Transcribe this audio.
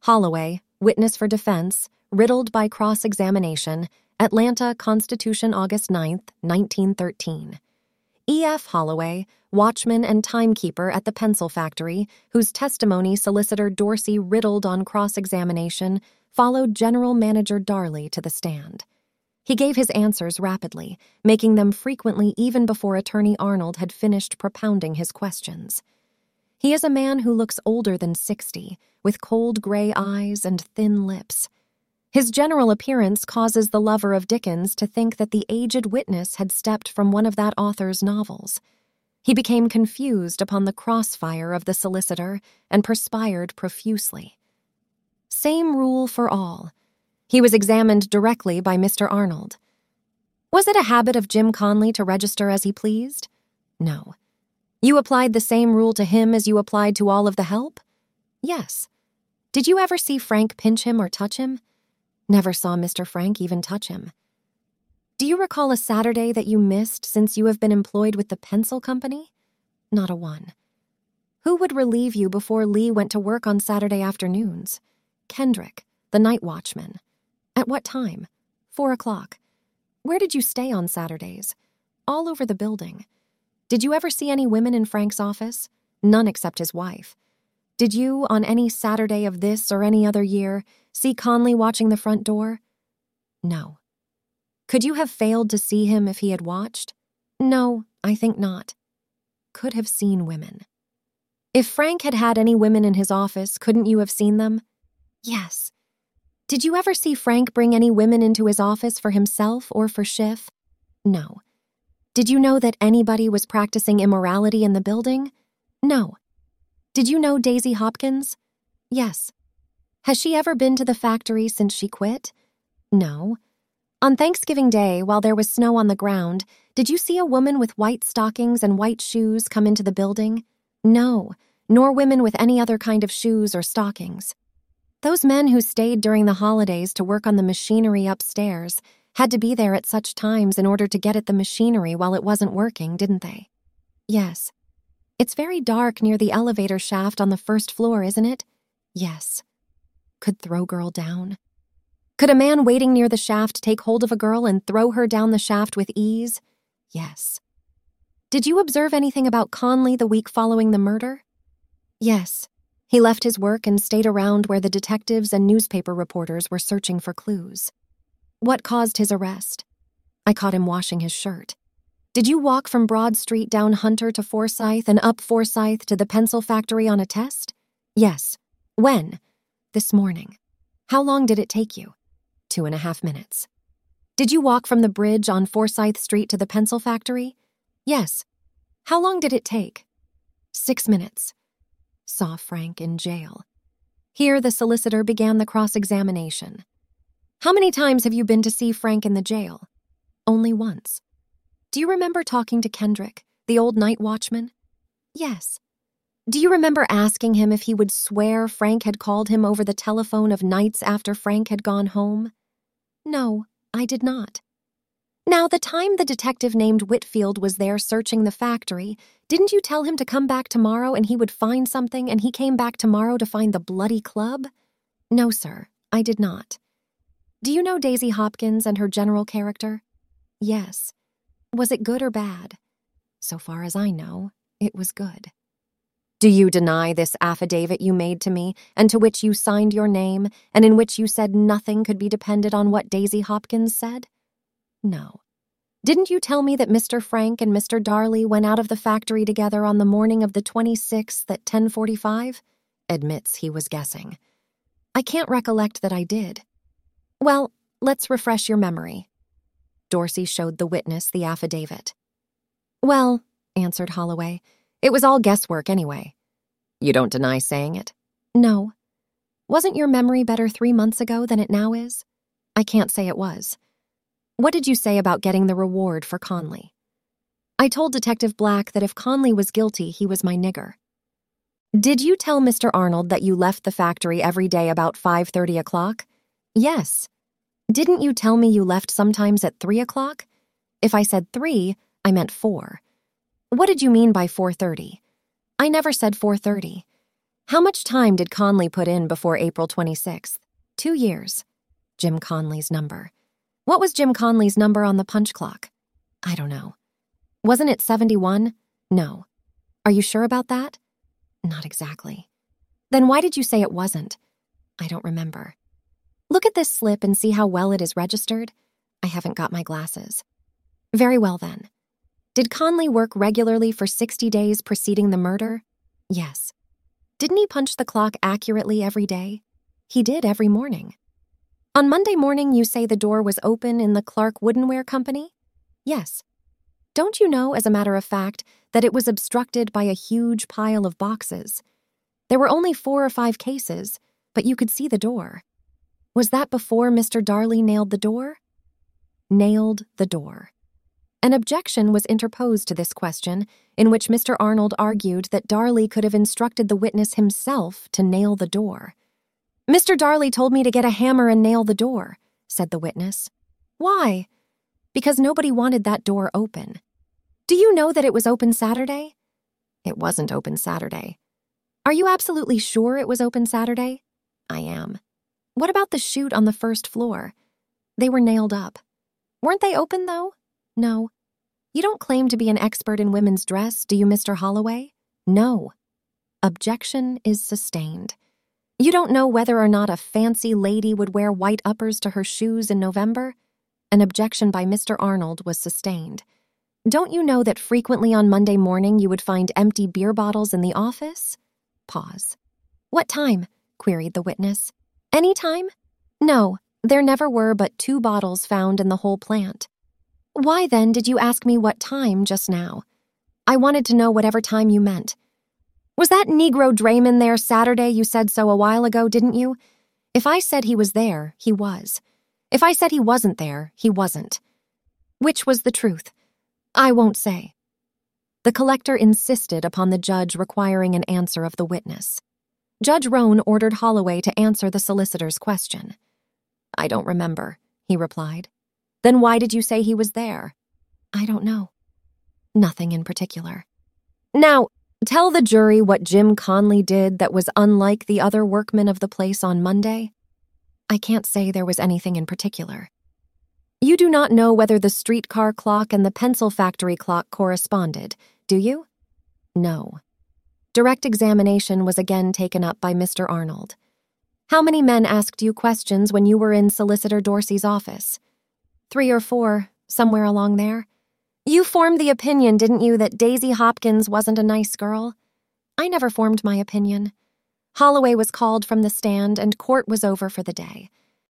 Holloway, witness for defense, riddled by cross-examination, Atlanta, Constitution, August 9, 1913. E.F. Holloway, watchman and timekeeper at the pencil factory, whose testimony Solicitor Dorsey riddled on cross-examination, followed General Manager Darley to the stand. He gave his answers rapidly, making them frequently even before Attorney Arnold had finished propounding his questions. He is a man who looks older than 60, with cold gray eyes and thin lips. His general appearance causes the lover of Dickens to think that the aged witness had stepped from one of that author's novels. He became confused upon the crossfire of the solicitor and perspired profusely. Same rule for all. He was examined directly by Mr. Arnold. Was it a habit of Jim Conley to register as he pleased? No. You applied the same rule to him as you applied to all of the help? Yes. Did you ever see Frank pinch him or touch him? Never saw Mr. Frank even touch him. Do you recall a Saturday that you missed since you have been employed with the pencil company? Not a one. Who would relieve you before Lee went to work on Saturday afternoons? Kendrick, the night watchman. At what time? 4 o'clock. Where did you stay on Saturdays? All over the building. Did you ever see any women in Frank's office? None except his wife. Did you, on any Saturday of this or any other year, see Conley watching the front door? No. Could you have failed to see him if he had watched? No, I think not. Could have seen women. If Frank had had any women in his office, couldn't you have seen them? Yes. Did you ever see Frank bring any women into his office for himself or for Schiff? No. Did you know that anybody was practicing immorality in the building? No. Did you know Daisy Hopkins? Yes. Has she ever been to the factory since she quit? No. On Thanksgiving Day, while there was snow on the ground, did you see a woman with white stockings and white shoes come into the building? No, nor women with any other kind of shoes or stockings. Those men who stayed during the holidays to work on the machinery upstairs had to be there at such times in order to get at the machinery while it wasn't working, didn't they? Yes. It's very dark near the elevator shaft on the first floor, isn't it? Yes. Could throw girl down? Could a man waiting near the shaft take hold of a girl and throw her down the shaft with ease? Yes. Did you observe anything about Conley the week following the murder? Yes. He left his work and stayed around where the detectives and newspaper reporters were searching for clues. What caused his arrest? I caught him washing his shirt. Did you walk from Broad Street down Hunter to Forsyth and up Forsyth to the pencil factory on a test? Yes. When? This morning. How long did it take you? 2.5 minutes. Did you walk from the bridge on Forsyth Street to the pencil factory? Yes. How long did it take? 6 minutes. Saw Frank in jail. Here the solicitor began the cross-examination. How many times have you been to see Frank in the jail? Only once. Do you remember talking to Kendrick, the old night watchman? Yes. Do you remember asking him if he would swear Frank had called him over the telephone of nights after Frank had gone home? No, I did not. Now, the time the detective named Whitfield was there searching the factory, didn't you tell him to come back tomorrow and he would find something, and he came back tomorrow to find the bloody club? No, sir, I did not. Do you know Daisy Hopkins and her general character? Yes. Was it good or bad? So far as I know, it was good. Do you deny this affidavit you made to me, and to which you signed your name, and in which you said nothing could be depended on what Daisy Hopkins said? No. Didn't you tell me that Mr. Frank and Mr. Darley went out of the factory together on the morning of the 26th at 10:45? Admits he was guessing. I can't recollect that I did. Well, let's refresh your memory. Dorsey showed the witness the affidavit. Well, answered Holloway, it was all guesswork anyway. You don't deny saying it? No. Wasn't your memory better 3 months ago than it now is? I can't say it was. What did you say about getting the reward for Conley? I told Detective Black that if Conley was guilty, he was my nigger. Did you tell Mr. Arnold that you left the factory every day about 5:30 o'clock? Yes. Didn't you tell me you left sometimes at 3 o'clock? If I said 3, I meant 4. What did you mean by 4:30? I never said 4:30. How much time did Conley put in before April 26th? 2 years. Jim Conley's number. What was Jim Conley's number on the punch clock? I don't know. Wasn't it 71? No. Are you sure about that? Not exactly. Then why did you say it wasn't? I don't remember. Look at this slip and see how well it is registered. I haven't got my glasses. Very well then. Did Conley work regularly for 60 days preceding the murder? Yes. Didn't he punch the clock accurately every day? He did every morning. On Monday morning, you say the door was open in the Clark Woodenware Company? Yes. Don't you know, as a matter of fact, that it was obstructed by a huge pile of boxes? There were only 4 or 5 cases, but you could see the door. Was that before Mr. Darley nailed the door? Nailed the door. An objection was interposed to this question, in which Mr. Arnold argued that Darley could have instructed the witness himself to nail the door. Mr. Darley told me to get a hammer and nail the door, said the witness. Why? Because nobody wanted that door open. Do you know that it was open Saturday? It wasn't open Saturday. Are you absolutely sure it was open Saturday? I am. What about the chute on the first floor? They were nailed up. Weren't they open, though? No. You don't claim to be an expert in women's dress, do you, Mr. Holloway? No. Objection is sustained. You don't know whether or not a fancy lady would wear white uppers to her shoes in November? An objection by Mr. Arnold was sustained. Don't you know that frequently on Monday morning you would find empty beer bottles in the office? Pause. What time? Queried the witness. Any time? No, there never were but 2 bottles found in the whole plant. Why then did you ask me what time just now? I wanted to know whatever time you meant. Was that Negro drayman there Saturday you said so a while ago, didn't you? If I said he was there, he was. If I said he wasn't there, he wasn't. Which was the truth? I won't say. The collector insisted upon the judge requiring an answer of the witness. Judge Roan ordered Holloway to answer the solicitor's question. I don't remember, he replied. Then why did you say he was there? I don't know. Nothing in particular. Now, tell the jury what Jim Conley did that was unlike the other workmen of the place on Monday. I can't say there was anything in particular. You do not know whether the streetcar clock and the pencil factory clock corresponded, do you? No. Direct examination was again taken up by Mr. Arnold. How many men asked you questions when you were in Solicitor Dorsey's office? 3 or 4, somewhere along there. You formed the opinion, didn't you, that Daisy Hopkins wasn't a nice girl? I never formed my opinion. Holloway was called from the stand and court was over for the day.